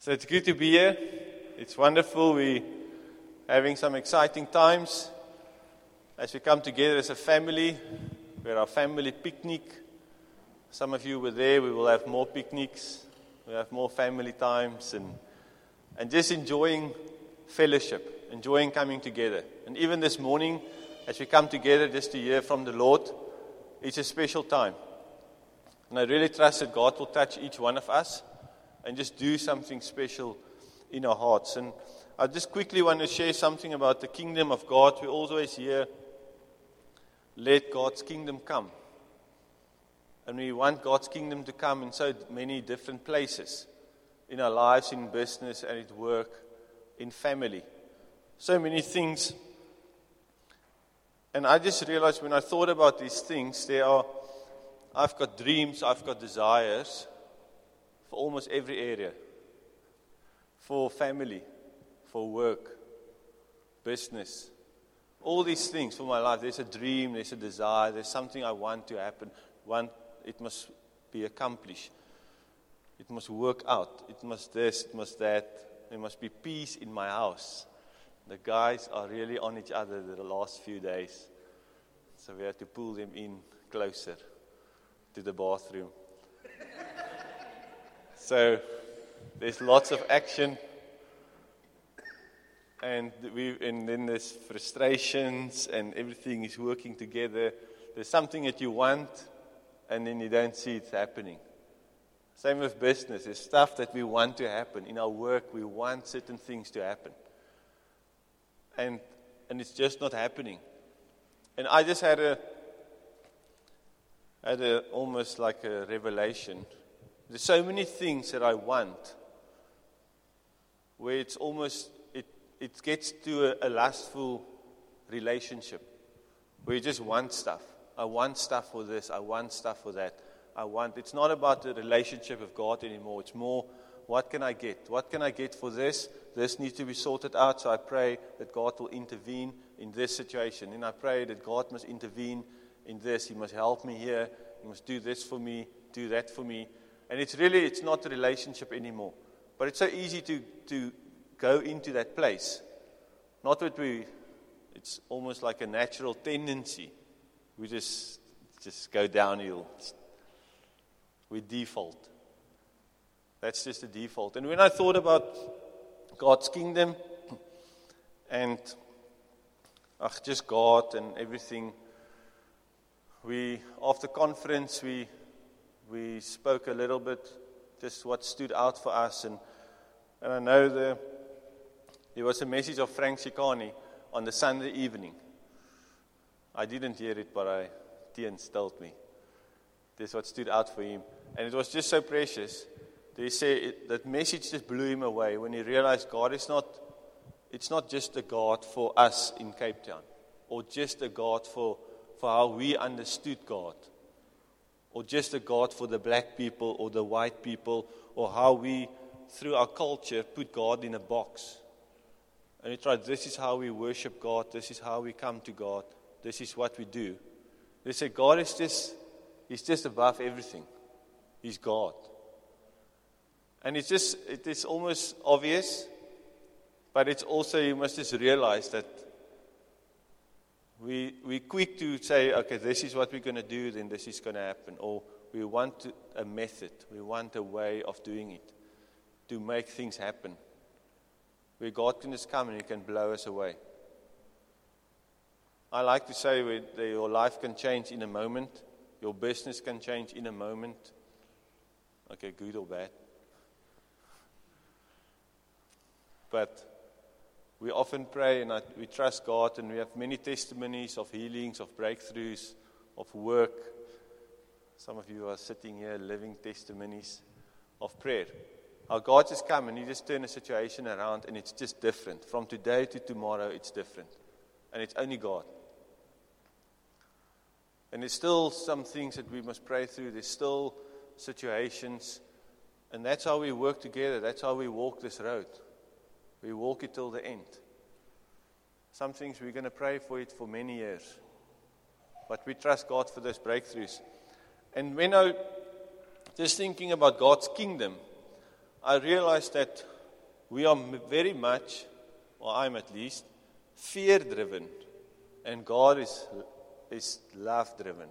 So it's good to be here. It's wonderful. We're having some exciting times as we come together as a family. We're our family picnic. Some of you were there. We will have more picnics. We'll have more family times and just enjoying fellowship, enjoying coming together. And even this morning, as we come together just to hear from the Lord, it's a special time. And I really trust that God will touch each one of us and just do something special in our hearts. And I just quickly want to share something about the kingdom of God. We always hear, let God's kingdom come. And we want God's kingdom to come in so many different places. In our lives, in business, and at work, in family. So many things. And I just realized when I thought about these things, I've got dreams, I've got desires for almost every area. For family, for work, business. All these things for my life. There's a dream, there's a desire, there's something I want to happen. It must be accomplished. It must work out. It must this, it must that. There must be peace in my house. The guys are really on each other the last few days. So we had to pull them in closer to the bathroom. So there's lots of action. And then there's frustrations and everything is working together. There's something that you want and then you don't see it happening. Same with business. There's stuff that we want to happen. In our work, we want certain things to happen. And it's just not happening. And I just had almost like a revelation. There's so many things that I want where it's almost, it gets to a lustful relationship where you just want stuff. I want stuff for this. I want stuff for that. It's not about the relationship with God anymore. It's more, what can I get? What can I get for this? This needs to be sorted out. So I pray that God will intervene in this situation. And I pray that God must intervene in this. He must help me here. He must do this for me, do that for me. And it's not a relationship anymore. But it's so easy to go into that place. Not that it's almost like a natural tendency. We just go downhill. We default. That's just the default. And when I thought about God's kingdom and just God and everything, after conference we spoke a little bit, just what stood out for us. And I know there was a message of Frank Sikani on the Sunday evening. I didn't hear it, but Tiens told me. This is what stood out for him. And it was just so precious. They say that message just blew him away when he realized God it's not just a God for us in Cape Town, or just a God for how we understood God, or just a God for the black people or the white people, or how we, through our culture, put God in a box. And he tried, this is how we worship God, this is how we come to God, this is what we do. They say God is just above everything. He's God. And it is almost obvious, but it's also, you must just realize that we're quick to say, okay, this is what we're going to do, then this is going to happen. Or we want a method, we want a way of doing it to make things happen. Where God can just come and He can blow us away. I like to say your life can change in a moment. Your business can change in a moment. Okay, good or bad. But we often pray and we trust God, and we have many testimonies of healings, of breakthroughs, of work. Some of you are sitting here living testimonies of prayer. How God just come and He just turn a situation around, and it's just different. From today to tomorrow, it's different. And it's only God. And there's still some things that we must pray through. There's still situations. And that's how we work together. That's how we walk this road. We walk it till the end. Some things we're going to pray for it for many years. But we trust God for those breakthroughs. And when I just thinking about God's kingdom, I realized that we are very much, or I'm at least, fear-driven, and God is love-driven.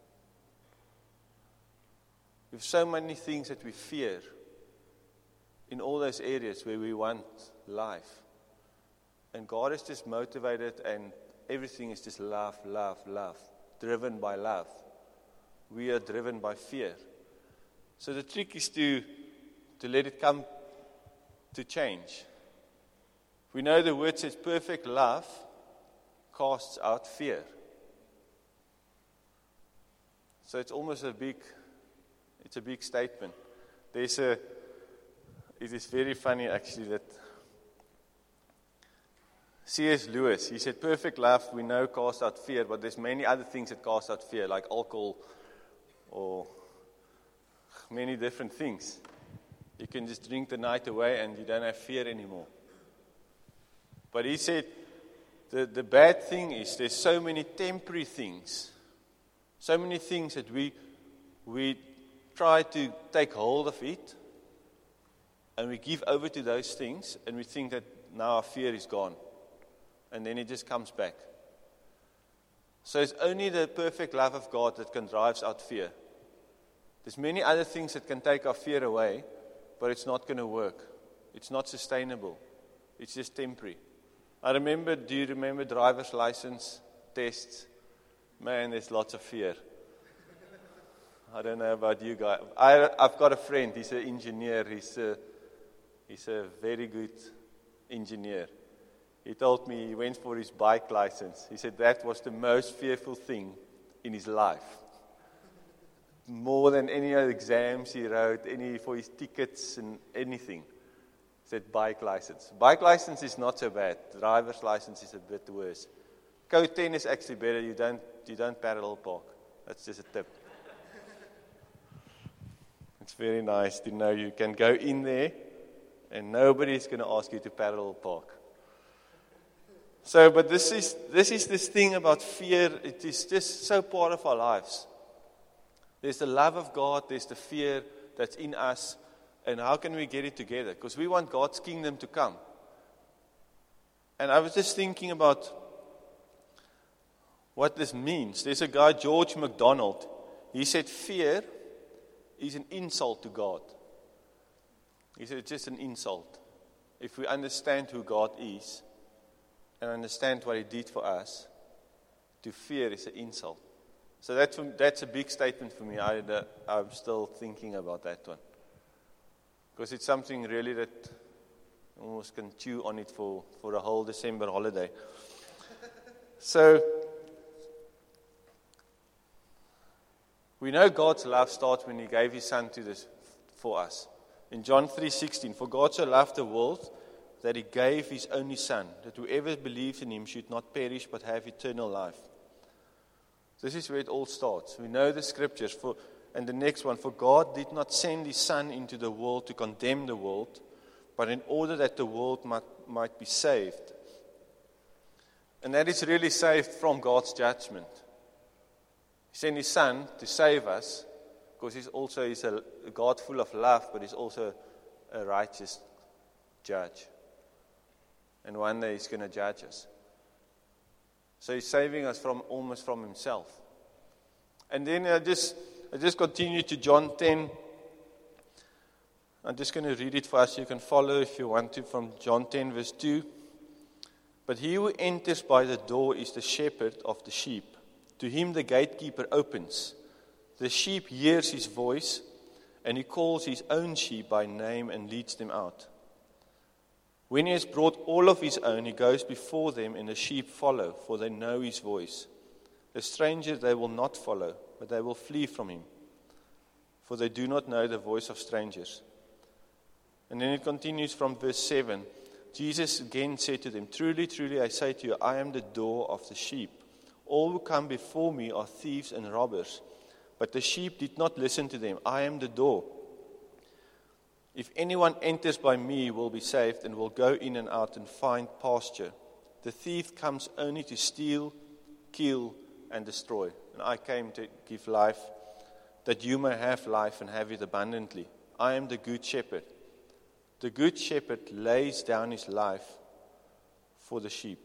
We have so many things that we fear in all those areas where we want life. And God is just motivated, and everything is just love, love, love, driven by love. We are driven by fear. So the trick is to let it come to change. We know the word says perfect love casts out fear. So it's almost a big statement. It is very funny actually that C.S. Lewis, he said perfect love we know casts out fear, but there's many other things that cast out fear, like alcohol or many different things. You can just drink the night away and you don't have fear anymore. But he said the bad thing is there's so many temporary things, so many things that we try to take hold of it, and we give over to those things, and we think that now our fear is gone, and then it just comes back. So it's only the perfect love of God that can drive out fear. There's many other things that can take our fear away, but it's not going to work. It's not sustainable. It's just temporary. Do you remember driver's license tests? Man, there's lots of fear. I don't know about you guys. I've got a friend, he's an engineer. He's a very good engineer. He told me he went for his bike license. He said that was the most fearful thing in his life. More than any other exams he wrote, for his tickets and anything. He said bike license. Bike license is not so bad. Driver's license is a bit worse. Code 10 is actually better. You don't parallel park. That's just a tip. It's very nice to know you can go in there and nobody's going to ask you to parallel park. So, but this is this thing about fear. It is just so part of our lives. There's the love of God, there's the fear that's in us, and how can we get it together? Because we want God's kingdom to come. And I was just thinking about what this means. There's a guy, George MacDonald, he said fear is an insult to God. He said it's just an insult. If we understand who God is and understand what He did for us, to fear is an insult. So that's a big statement for me. I'm still thinking about that one. Because it's something really that almost can chew on it for a whole December holiday. So, we know God's love starts when He gave His Son for us. In John 3:16, for God so loved the world that He gave His only Son, that whoever believes in Him should not perish but have eternal life. This is where it all starts. We know the scriptures. And the next one, for God did not send His Son into the world to condemn the world, but in order that the world might be saved. And that is really saved from God's judgment. He sent His Son to save us, because He's a God full of love, but He's also a righteous judge. And one day He's going to judge us. So He's saving us almost from Himself. And then I just continue to John 10. I'm just going to read it for us. You can follow if you want to from John 10 verse 2. But he who enters by the door is the shepherd of the sheep. To him the gatekeeper opens. The sheep hears his voice, and he calls his own sheep by name and leads them out. When he has brought all of his own, he goes before them, and the sheep follow, for they know his voice. The stranger they will not follow, but they will flee from him, for they do not know the voice of strangers. And then it continues from verse 7. Jesus again said to them, truly, truly, I say to you, I am the door of the sheep. All who come before me are thieves and robbers, but the sheep did not listen to them. I am the door. If anyone enters by me, he will be saved and will go in and out and find pasture. The thief comes only to steal, kill, and destroy. And I came to give life, that you may have life and have it abundantly. I am the good shepherd. The good shepherd lays down his life for the sheep.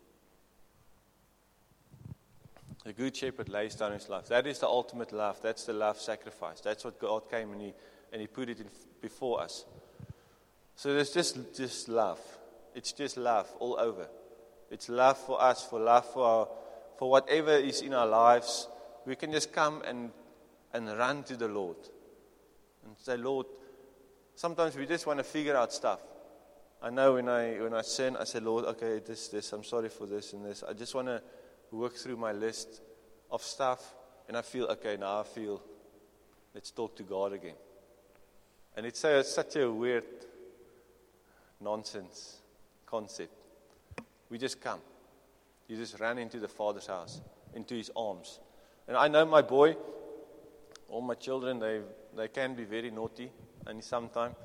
The good shepherd lays down his life. That is the ultimate love. That's the love sacrifice. That's what God came and He put it before us. So there's just love. It's just love all over. It's love for us, for love for whatever is in our lives. We can just come and run to the Lord and say, Lord, sometimes we just want to figure out stuff. I know when I sin, I say, Lord, okay, this, I'm sorry for this and this. I just want to work through my list of stuff, and I feel, okay, now let's talk to God again. And it's such a weird nonsense concept. We just come. You just run into the Father's house, into His arms. And I know my boy, all my children, they can be very naughty, and sometimes.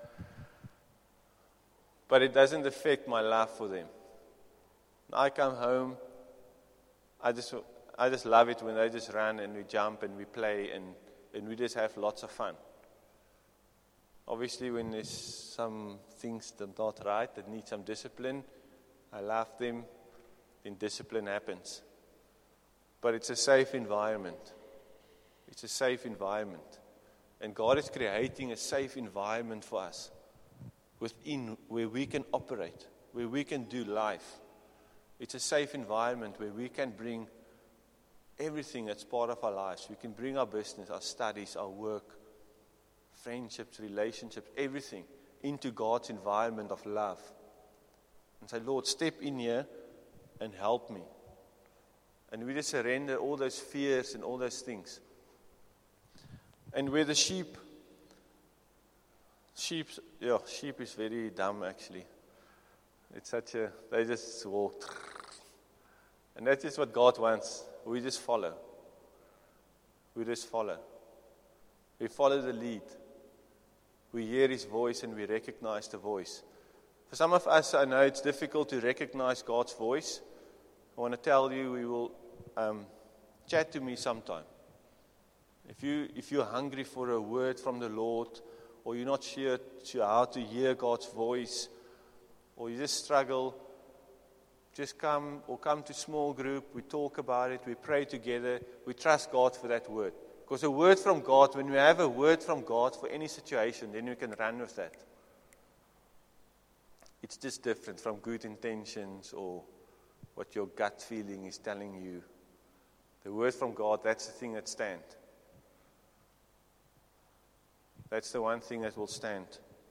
But it doesn't affect my love for them. When I come home, I just love it when they just run and we jump and we play and we just have lots of fun. Obviously, when there's some things that are not right, that need some discipline, I love them, then discipline happens. But it's a safe environment. It's a safe environment. And God is creating a safe environment for us within where we can operate, where we can do life. It's a safe environment where we can bring everything that's part of our lives. We can bring our business, our studies, our work, friendships, relationships, everything into God's environment of love. And say, Lord, step in here and help me. And we just surrender all those fears and all those things. And where the sheep is very dumb actually. They just walk. And that's just what God wants. We just follow. We just follow. We follow the lead. We hear His voice and we recognize the voice. For some of us, I know it's difficult to recognize God's voice. I want to tell you, we will chat to me sometime. If you're hungry for a word from the Lord, or you're not sure how to hear God's voice, or you just struggle, just come to small group, we talk about it, we pray together, we trust God for that word. Because a word from God, when we have a word from God for any situation, then we can run with that. It's just different from good intentions or what your gut feeling is telling you. The word from God, that's the thing that stands. That's the one thing that will stand.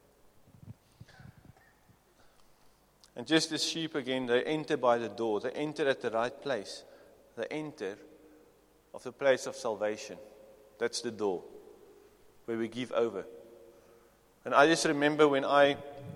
And just as sheep again, they enter by the door. They enter at the right place. They enter of the place of salvation. That's the door where we give over. And I just remember when I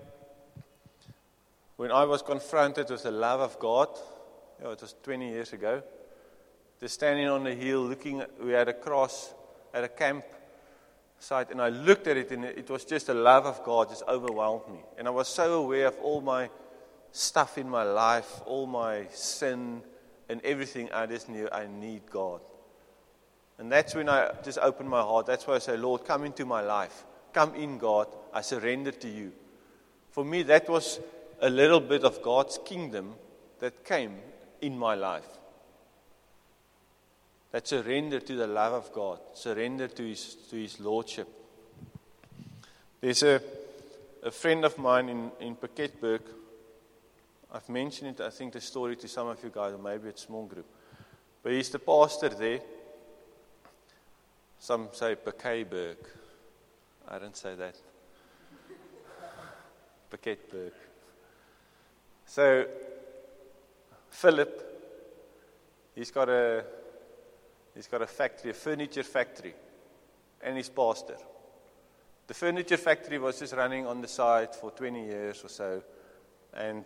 was confronted with the love of God, it was 20 years ago, just standing on the hill, we had a cross at a camp site, and I looked at it, and it was just the love of God just overwhelmed me. And I was so aware of all my stuff in my life, all my sin and everything. I just knew I need God. And that's when I just opened my heart. That's why I say, Lord, come into my life. Come in, God. I surrender to you. For me, that was a little bit of God's kingdom that came in my life. That surrender to the love of God. Surrender to His Lordship. There's a friend of mine in Piketberg. I've mentioned it, I think, the story to some of you guys, or maybe it's a small group. But he's the pastor there. Some say Piketberg. I don't say that. Piketberg. So, Philip, he's got a factory, a furniture factory, and he's pastor. The furniture factory was just running on the side for 20 years or so, and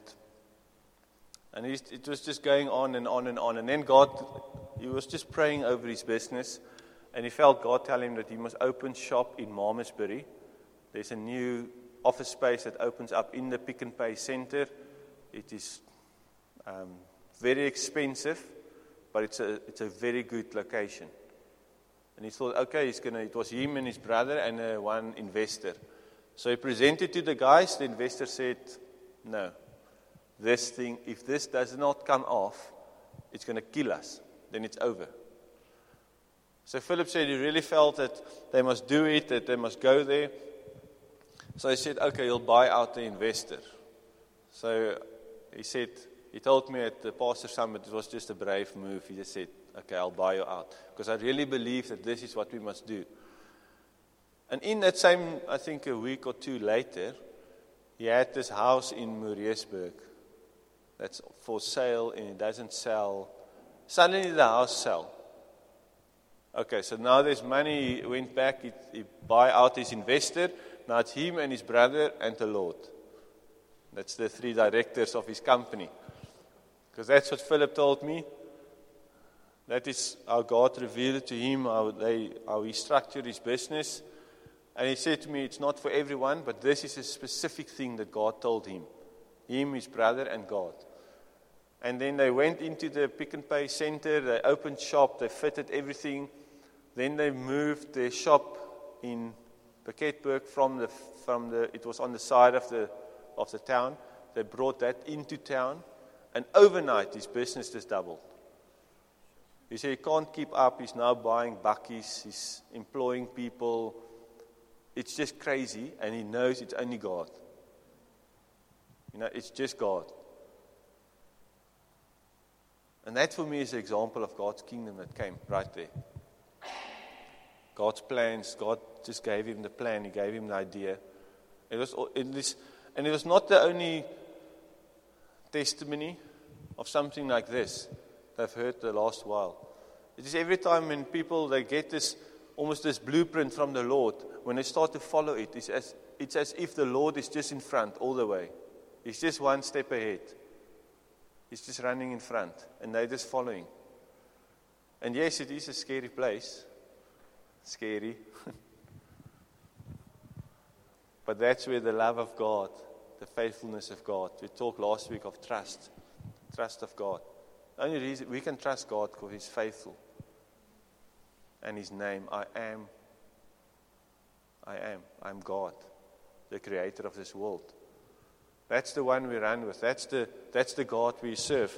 it was just going on and on and on. And then he was just praying over his business, and he felt God tell him that he must open shop in Malmesbury. There's a new office space that opens up in the Pick n Pay Center. It is very expensive, but it's a very good location. And he thought, okay, it was him and his brother and one investor. So he presented to the guys. The investor said, no, this thing, if this does not come off, it's going to kill us. Then it's over. So Philip said he really felt that they must do it, that they must go there. So he said, okay, he'll buy out the investor. So he said, he told me at the pastor summit, it was just a brave move. He just said, okay, I'll buy you out. Because I really believe that this is what we must do. And in that same, I think a week or two later, he had this house in Moorreesburg that's for sale and it doesn't sell. Suddenly the house sell. Okay, so now there's money. He went back, he buy out his investor. Now it's him and his brother and the Lord. That's the 3 directors of his company. Because that's what Philip told me. That is how God revealed it to him, how he structured his business. And he said to me, it's not for everyone, but this is a specific thing that God told him. Him, his brother, and God. And then they went into the Pick n Pay center, they opened shop, they fitted everything. Then they moved their shop in Pakketburg from the it was on the side of the town. They brought that into town, and overnight his business just doubled. He said he can't keep up, he's now buying bakkies, he's employing people. It's just crazy, and he knows it's only God. It's just God. And that for me is an example of God's kingdom that came right there. God's plans, God just gave him the plan, he gave him the idea. It was not the only testimony of something like this that I've heard the last while. It is every time when people, they get this, almost this blueprint from the Lord, when they start to follow it, it's as if the Lord is just in front all the way. He's just one step ahead. He's just running in front, and they're just following. And yes, it is a scary place. Scary. But that's where the love of God, the faithfulness of God. We talked last week of trust of God. The only reason we can trust God because He's faithful. And His name, I am God, the creator of this world. That's the one we run with. That's the God we serve.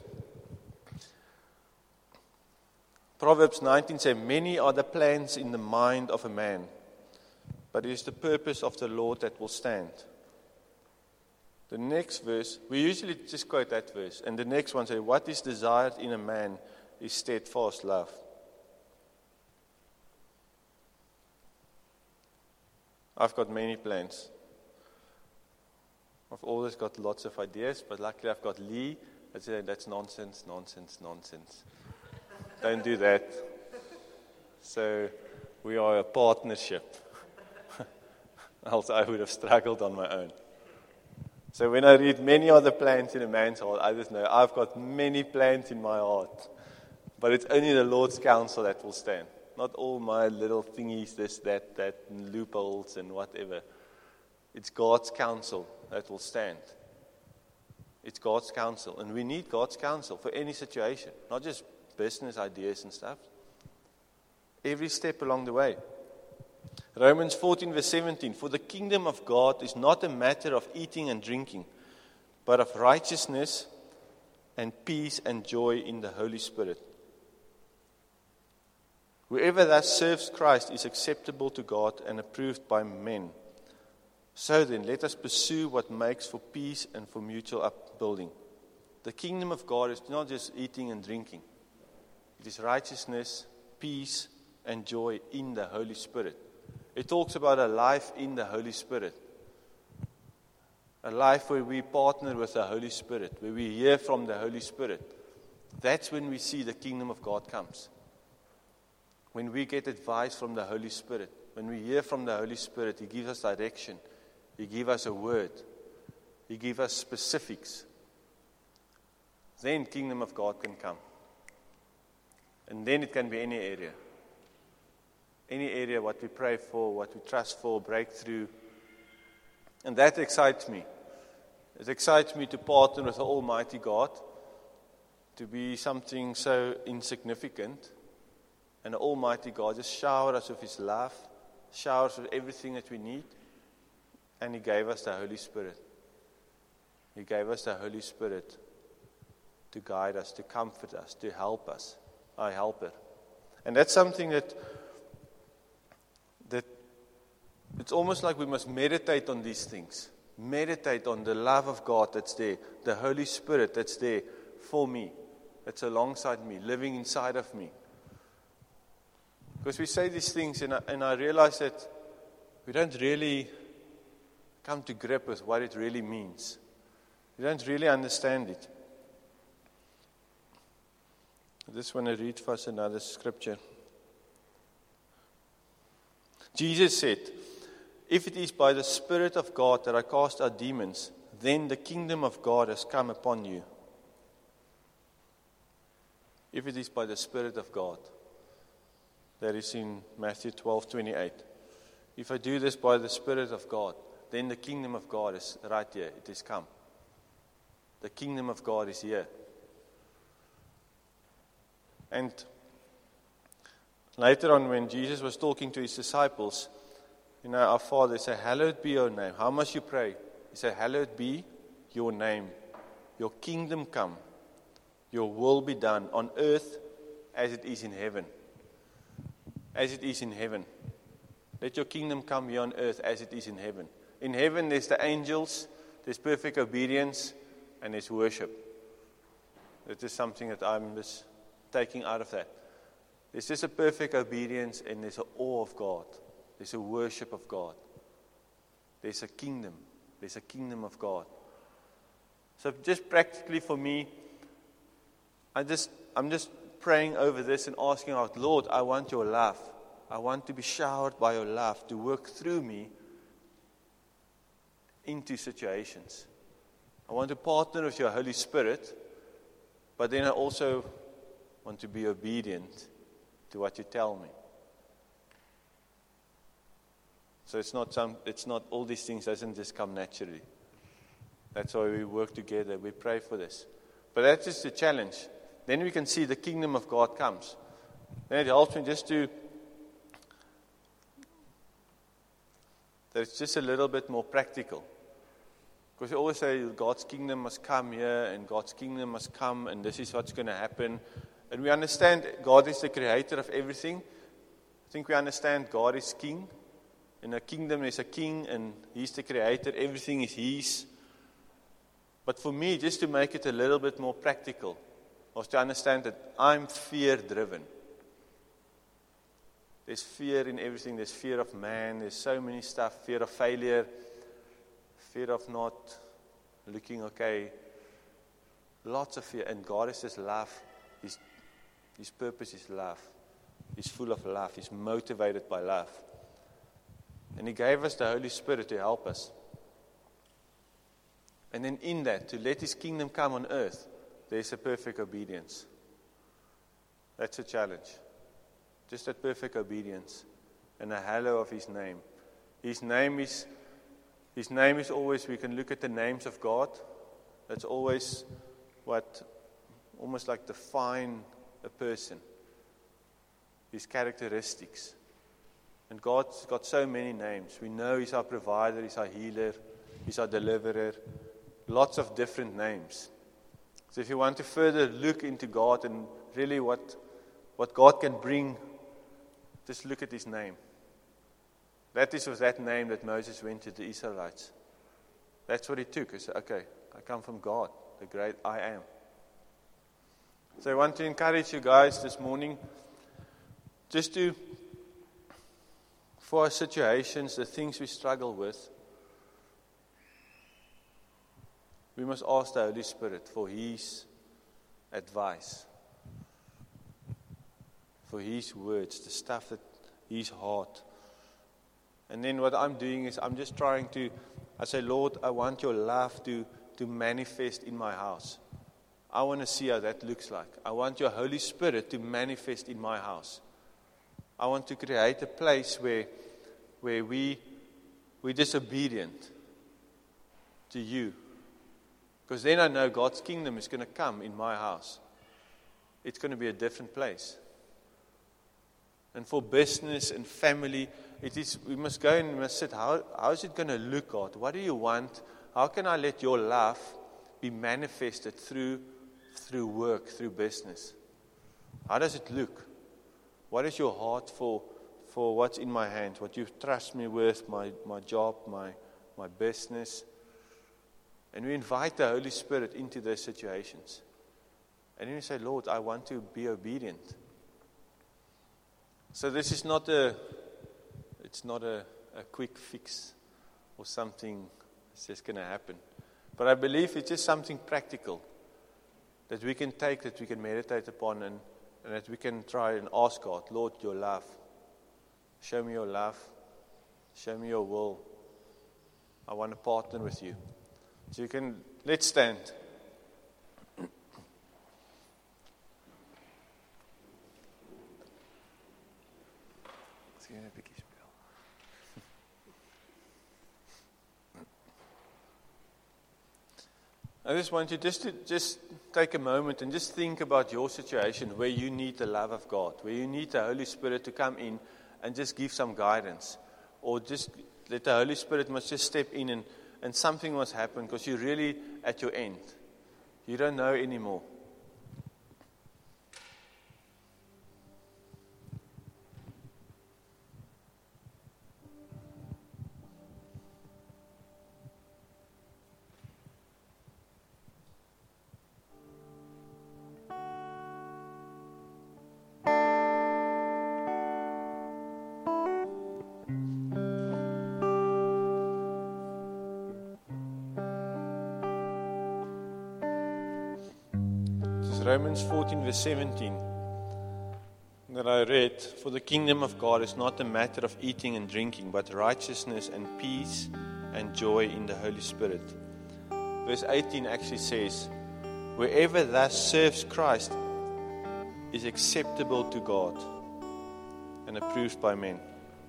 Proverbs 19 says, many are the plans in the mind of a man, but it is the purpose of the Lord that will stand. The next verse, we usually just quote that verse, and the next one says, what is desired in a man is steadfast love. I've got many plans. I've always got lots of ideas, but luckily I've got Lee. That's nonsense. Don't do that. So we are a partnership. Else I would have struggled on my own. So when I read many are the plans in a man's heart, I just know I've got many plans in my heart. But it's only the Lord's counsel that will stand. Not all my little thingies, this, that, loopholes and whatever. It's God's counsel that will stand. It's God's counsel. And we need God's counsel for any situation. Not just business ideas and stuff. Every step along the way. Romans 14 verse 17. For the kingdom of God is not a matter of eating and drinking, but of righteousness and peace and joy in the Holy Spirit. Whoever thus serves Christ is acceptable to God and approved by men. So then, let us pursue what makes for peace and for mutual upbuilding. The kingdom of God is not just eating and drinking. It is righteousness, peace, and joy in the Holy Spirit. It talks about a life in the Holy Spirit. A life where we partner with the Holy Spirit, where we hear from the Holy Spirit. That's when we see the kingdom of God comes. When we get advice from the Holy Spirit. When we hear from the Holy Spirit, He gives us direction. He gives us a word. He gives us specifics. Then kingdom of God can come. And then it can be any area. Any area, what we pray for, what we trust for, breakthrough. And that excites me. It excites me to partner with the Almighty God. To be something so insignificant. And the Almighty God just shower us with His love. Shower us with everything that we need. And He gave us the Holy Spirit. He gave us the Holy Spirit to guide us, to comfort us, to help us, our helper. And that's something that it's almost like we must meditate on these things. Meditate on the love of God that's there, the Holy Spirit that's there for me, that's alongside me, living inside of me. Because we say these things, and I realize that we don't really come to grip with what it really means. We don't really understand it. I just want to read for us another scripture. Jesus said, "If it is by the Spirit of God that I cast out demons, then the kingdom of God has come upon you." If it is by the Spirit of God. That is in Matthew 12:28. If I do this by the Spirit of God, then the kingdom of God is right here. It has come. The kingdom of God is here. And later on, when Jesus was talking to His disciples, our Father said, "Hallowed be your name." How must you pray? He said, "Hallowed be your name. Your kingdom come. Your will be done on earth as it is in heaven." As it is in heaven. Let your kingdom come here on earth as it is in heaven. In heaven there's the angels, there's perfect obedience, and there's worship. That is something that I'm just taking out of that. There's just a perfect obedience, and there's an awe of God. There's a worship of God. There's a kingdom. There's a kingdom of God. So just practically for me, I'm just praying over this and asking out, "Lord, I want your love. I want to be showered by your love to work through me into situations. I want to partner with your Holy Spirit, but then I also want to be obedient to what you tell me." So it's not all these things doesn't just come naturally. That's why we work together. We pray for this. But that's just the challenge. Then we can see the kingdom of God comes. Then it helps me just to, that it's just a little bit more practical. Because we always say God's kingdom must come here, and God's kingdom must come, and this is what's going to happen. And we understand God is the creator of everything. I think we understand God is king. In a kingdom there's a king, and He's the creator. Everything is His. But for me, just to make it a little bit more practical, was to understand that I'm fear-driven. There's fear in everything. There's fear of man. There's so many stuff. Fear of failure. Fear of not looking okay. Lots of fear. And God is just love. His purpose is love. He's full of love. He's motivated by love. And He gave us the Holy Spirit to help us. And then in that, to let His kingdom come on earth, there's a perfect obedience. That's a challenge. Just that perfect obedience. And a hallow of His name. His name is always, we can look at the names of God. That's always what almost like define a person. His characteristics. And God's got so many names. We know He's our provider, He's our healer, He's our deliverer. Lots of different names. So if you want to further look into God and really what God can bring, just look at His name. That is with that name that Moses went to the Israelites. That's what he took. He said, "Okay, I come from God, the great I am." So I want to encourage you guys this morning, just to, for our situations, the things we struggle with, we must ask the Holy Spirit for His advice, for His words, the stuff that His heart. And then what I'm doing is I'm just trying to, I say, "Lord, I want your love to manifest in my house. I want to see how that looks like. I want your Holy Spirit to manifest in my house. I want to create a place where we're disobedient to you. Because then I know God's kingdom is going to come in my house. It's going to be a different place. And for business and family, we must go and we must sit, how is it going to look, God? What do you want? How can I let your love be manifested through work, through business? How does it look? What is your heart for what's in my hands, what you trust me with, my job, my business? And we invite the Holy Spirit into those situations. And then we say, Lord, I want to be obedient. So this is not a quick fix or something that's just going to happen. But I believe it's just something practical that we can take, that we can meditate upon, and that we can try and ask God, Lord, your love. Show me your love. Show me your will. I want to partner with you. So let's stand. I just want you to take a moment and just think about your situation where you need the love of God, where you need the Holy Spirit to come in and just give some guidance, or just let the Holy Spirit must just step in and something must happen because you're really at your end. You don't know anymore. Romans 14 verse 17 that I read, for the kingdom of God is not a matter of eating and drinking, but righteousness and peace and joy in the Holy Spirit. Verse 18 actually says, whoever thus serves Christ is acceptable to God and approved by men.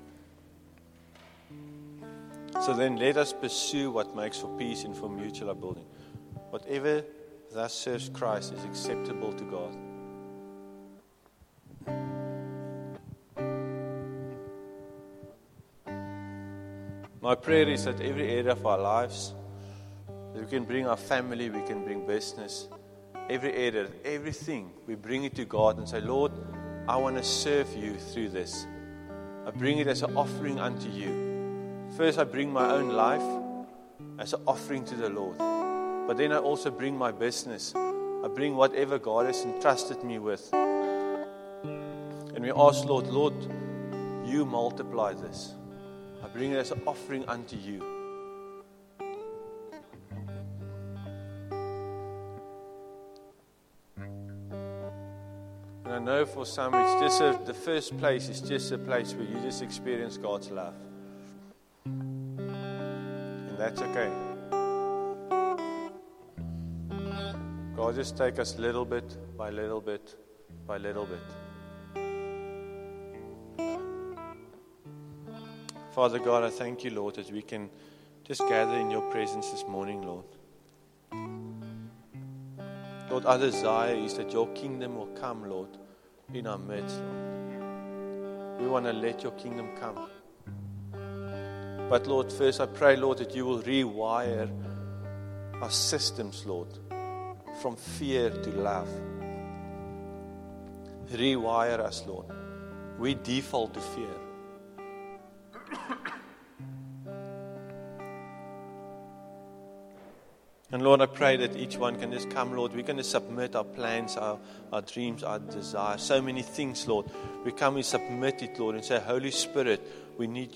So then let us pursue what makes for peace and for mutual upbuilding. Whatever thus serves Christ is acceptable to God. My prayer is that every area of our lives, that we can bring our family, we can bring business, every area, everything, we bring it to God and say, Lord, I want to serve you through this. I bring it as an offering unto you. First, I bring my own life as an offering to the Lord. But then I also bring my business. I bring whatever God has entrusted me with. And we ask, Lord, you multiply this. I bring it as an offering unto you. And I know for some, it's just the first place is just a place where you just experience God's love. And that's okay. God just take us little bit by little bit by little bit. Father God, I thank you, Lord, that we can just gather in your presence this morning, Lord. Lord, our desire is that your kingdom will come, Lord, in our midst, Lord. We want to let your kingdom come. But Lord, first I pray, Lord, that you will rewire our systems, Lord, from fear to love. Rewire us, Lord. We default to fear. And Lord, I pray that each one can just come, Lord. We're going to submit our plans, our dreams, our desires, so many things, Lord. We come and submit it, Lord, and say, Holy Spirit, we need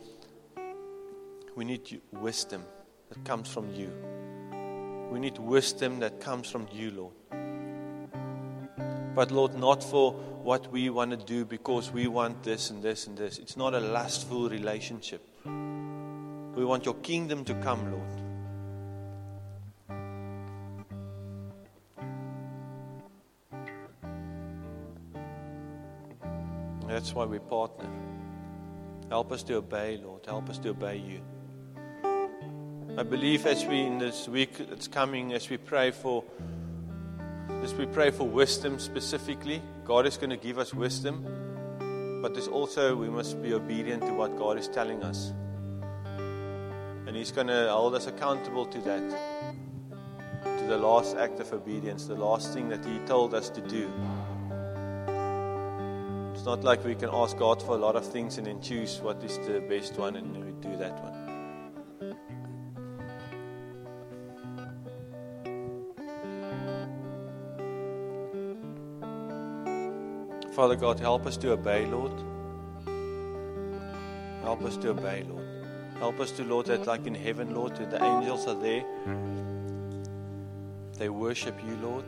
wisdom that comes from you. We need wisdom that comes from you, Lord. But Lord, not for what we want to do because we want this and this and this. It's not a lustful relationship. We want your kingdom to come, Lord. That's why we partner. Help us to obey, Lord. Help us to obey you. I believe as we in this week that's coming, as we pray for wisdom specifically, God is going to give us wisdom. But there's also, we must be obedient to what God is telling us. And He's going to hold us accountable to that. To the last act of obedience, the last thing that He told us to do. It's not like we can ask God for a lot of things and then choose what is the best one and we do that one. Father God, help us to obey, Lord. Help us to obey, Lord. Help us to, Lord, that like in heaven, Lord, that the angels are there. They worship you, Lord.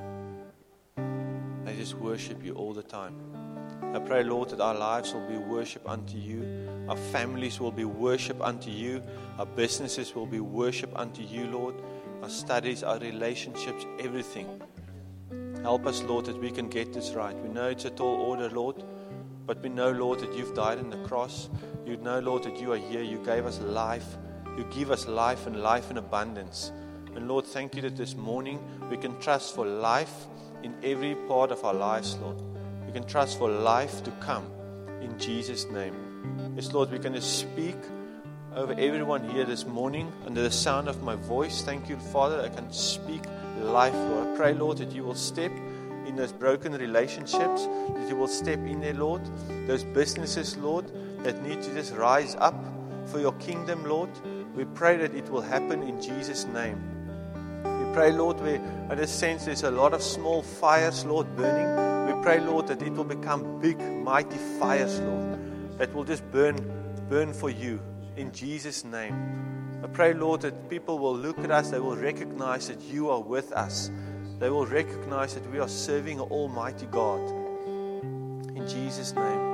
They just worship you all the time. I pray, Lord, that our lives will be worship unto you. Our families will be worship unto you. Our businesses will be worship unto you, Lord. Our studies, our relationships, everything. Help us, Lord, that we can get this right. We know it's a tall order, Lord, but we know, Lord, that you've died on the cross. You know, Lord, that you are here. You gave us life. You give us life and life in abundance. And Lord, thank you that this morning we can trust for life in every part of our lives, Lord. We can trust for life to come in Jesus' name. Yes, Lord, we can just speak over everyone here this morning under the sound of my voice. Thank you, Father, I can speak life, Lord. I pray, Lord, that you will step in those broken relationships, that you will step in there, Lord. Those businesses, Lord, that need to just rise up for your kingdom, Lord. We pray that it will happen in Jesus' name. We pray, Lord, where I just sense there's a lot of small fires, Lord, burning. We pray, Lord, that it will become big, mighty fires, Lord, that will just burn for you in Jesus' name. I pray, Lord, that people will look at us, they will recognize that you are with us. They will recognize that we are serving an almighty God. In Jesus' name.